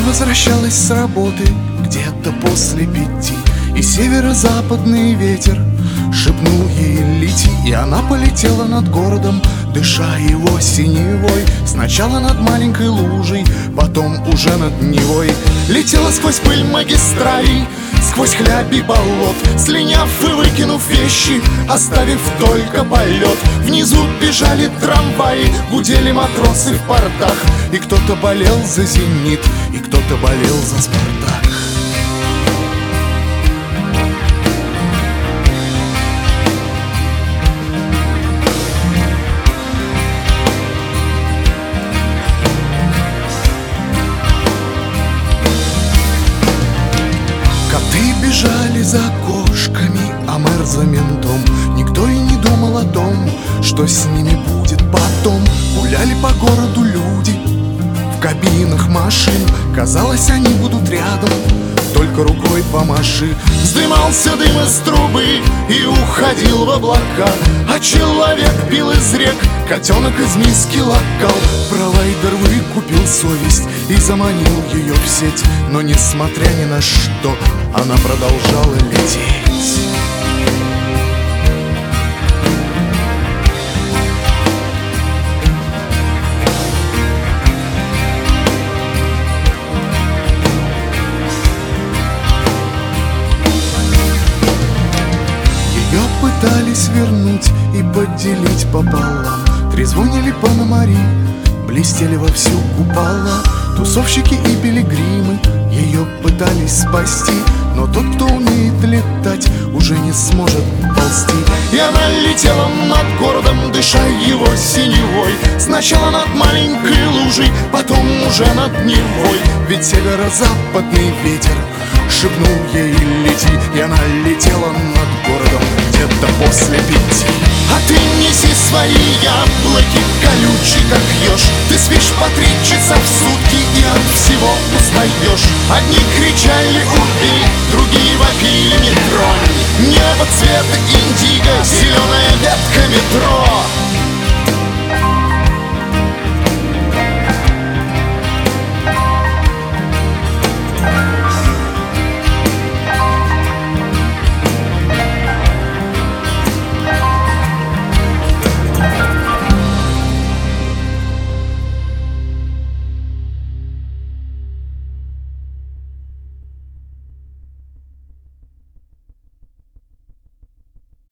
возвращалась с работы где-то после 5, и северо-западный ветер шепнул ей лети. И она полетела над городом, дыша его синевой. Сначала над маленькой лужей, потом уже над Невой. Летела сквозь пыль магистралей, сквозь хляби болот, слиняв и выкинув вещи, оставив только полет. Внизу бежали трамваи, гудели матросы в портах, и кто-то болел за «Зенит», и кто-то болел за «Спартак». Коты бежали за кошками, а мэр за ментом. Никто и не думал о том, что с ними будет потом. Гуляли по городу люди в кабинах машин. Казалось, они будут рядом, только рукой помаши. Вздымался дым из трубы и уходил в облака, а человек пил из рек, котенок из миски лакал. Провайдер выкупил совесть и заманил ее в сеть, но несмотря ни на что, она продолжала лететь. Ее пытались вернуть и поделить пополам. Трезвонили пономари, блестели вовсю купола. Тусовщики и пилигримы ее пытались спасти, но тот, кто умеет летать, уже не сможет ползти. И она летела над городом, дыша его синевой. Сначала над маленькой лужей, потом уже над Невой. Ведь северо-западный ветер шепнул ей лети, и она летела над городом где-то после 5. А ты неси свои яблоки, колючие как еж. Ты спишь по 3 часа в сутки и от всего устаешь. Одни кричали «убей», другие вопили «не тронь». Небо цвета индиго, зеленая ветка метро.